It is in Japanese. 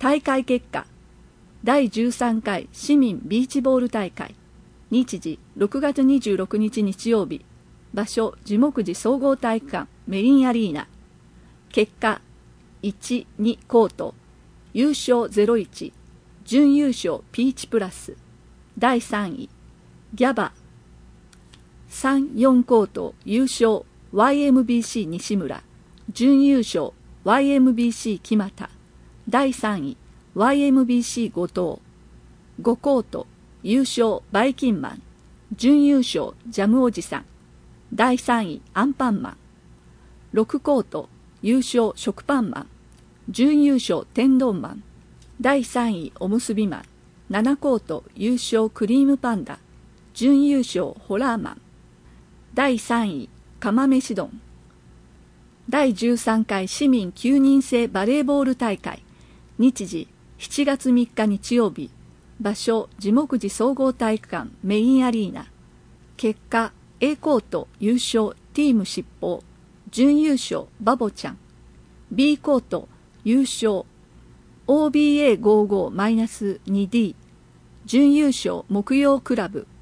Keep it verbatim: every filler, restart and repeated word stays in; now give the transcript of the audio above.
大会結果。だいじゅうさんかい市民ビーチボール大会。日時ろくがつにじゅうろくにち日曜日。場所樹木寺総合体育館メリンアリーナ。結果いち、にコート。優勝ゼロいち。準優勝ピーチプラス。だいさんいギャバ。さん、よんコート優勝 ワイエムビーシー 西村。準優勝 ワイエムビーシー 木俣。だいさんい ワイエムビーシー 後藤。ごコート優勝バイキンマン。準優勝ジャムおじさん。だいさんいアンパンマン。ろくコート優勝食パンマン。準優勝天丼マン。だいさんいおむすびマン。ななコート優勝クリームパンダ。準優勝ホラーマン。だいさんい釜飯丼。だいじゅうさんかい市民きゅうにん制バレーボール大会。日時しちがつみっか日曜日。場所樹木寺総合体育館メインアリーナ。結果 A コート優勝ティーム疾風。準優勝バボちゃん。 B コート優勝 オービーエーごじゅうご にディー。 準優勝木曜クラブ